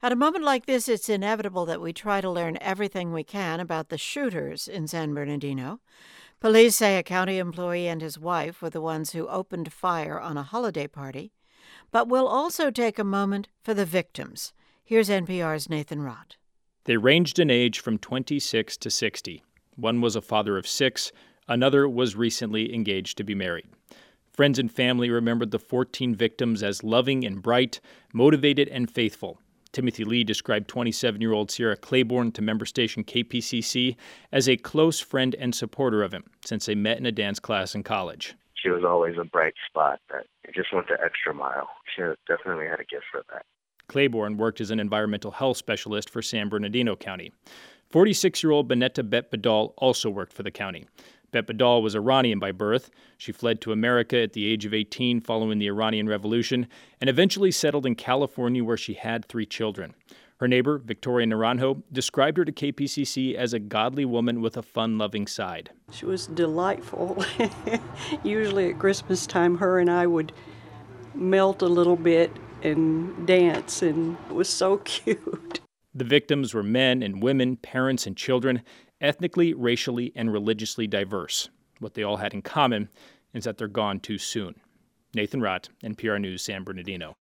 At a moment like this, it's inevitable that we try to learn everything we can about the shooters in San Bernardino. Police say a county employee and his wife were the ones who opened fire on a holiday party. But we'll also take a moment for the victims. Here's NPR's Nathan Rott. They ranged in age from 26 to 60. One was a father of 6. Another was recently engaged to be married. Friends and family remembered the 14 victims as loving and bright, motivated and faithful. Timothy Lee described 27-year-old Sierra Claiborne to member station KPCC as a close friend and supporter of him since they met in a dance class in college. She was always a bright spot that just went the extra mile. She definitely had a gift for that. Claiborne worked as an environmental health specialist for San Bernardino County. 46-year-old Benetta Bet-Badal also worked for the county. Bet-Badal was Iranian by birth. She fled to America at the age of 18 following the Iranian Revolution and eventually settled in California where she had 3 children. Her neighbor, Victoria Naranjo, described her to KPCC as a godly woman with a fun-loving side. She was delightful. Usually at Christmas time, her and I would melt a little bit and dance, and it was so cute. The victims were men and women, parents and children, ethnically, racially, and religiously diverse. What they all had in common is that they're gone too soon. Nathan Rott, NPR News, San Bernardino.